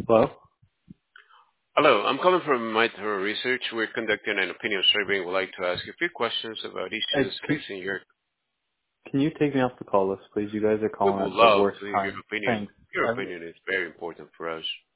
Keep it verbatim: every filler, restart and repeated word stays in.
Hello? Hello, I'm calling from Miter Research. We're conducting an opinion survey. We'd like to ask you a few questions about Hey, issues can, facing your... can you take me off the call list, please? You guys are We calling would at the love worst to hear your time. opinion. Thanks. Your Every, opinion is very important for us.